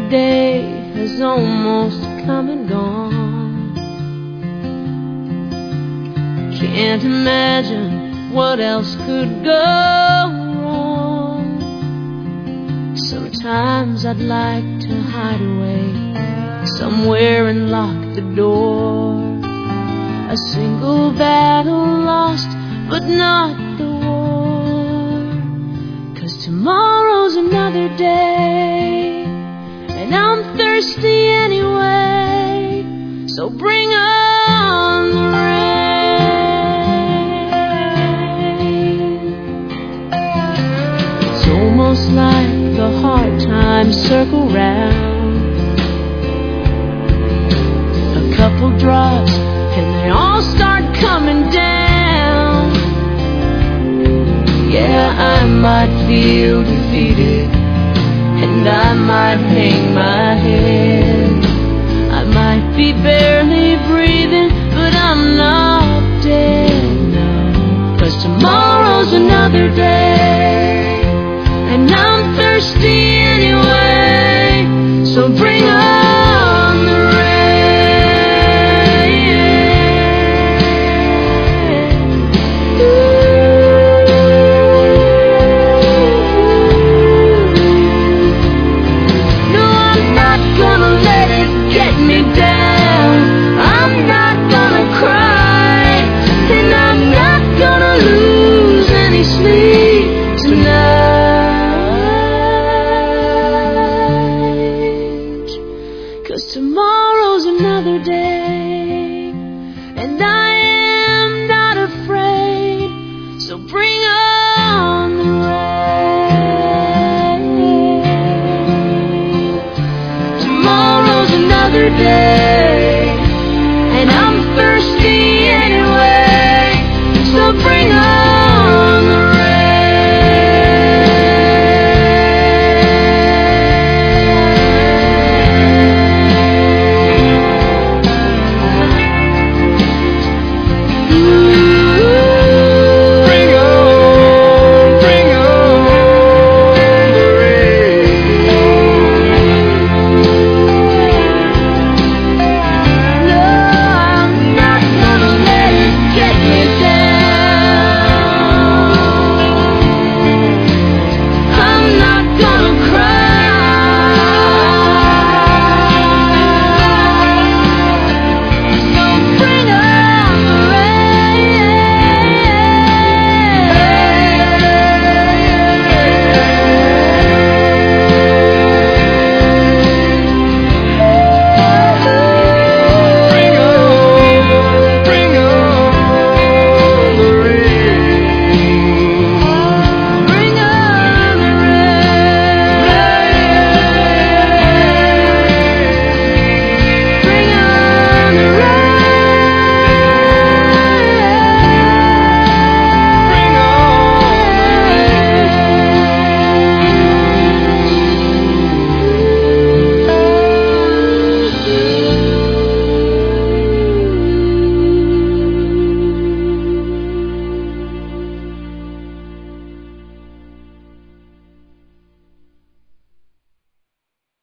day has almost come and gone. Can't imagine what else could go wrong. Sometimes I'd like to hide away somewhere and lock the door. A single battle lost, but not the war. 'Cause tomorrow's another day, and I'm thirsty anyway. So bring on the rain. It's almost like the hard times circle round. A couple drops and they all start coming down. Yeah, I might feel defeated, and I might hang my head. I might be barely breathing, but I'm not dead, no. 'Cause tomorrow's another day, and I'm thirsty anyway. So bring on the tomorrow's another day, and I am not afraid. So bring on the rain. Tomorrow's another day.